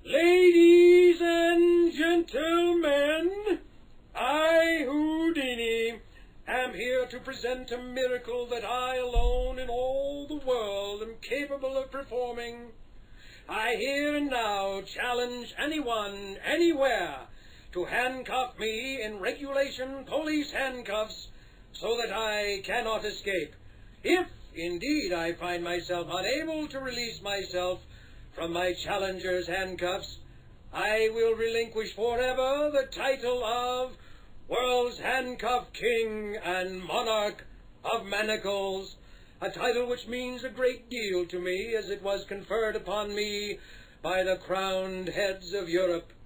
Ladies and gentlemen, I, Houdini, am here to present a miracle that I alone in all the world am capable of performing. I here and now challenge anyone, anywhere, to handcuff me in regulation police handcuffs so that I cannot escape. If, indeed, I find myself unable to release myself from my challenger's handcuffs, I will relinquish forever the title of World's Handcuff King and Monarch of Manacles, a title which means a great deal to me as it was conferred upon me by the crowned heads of Europe.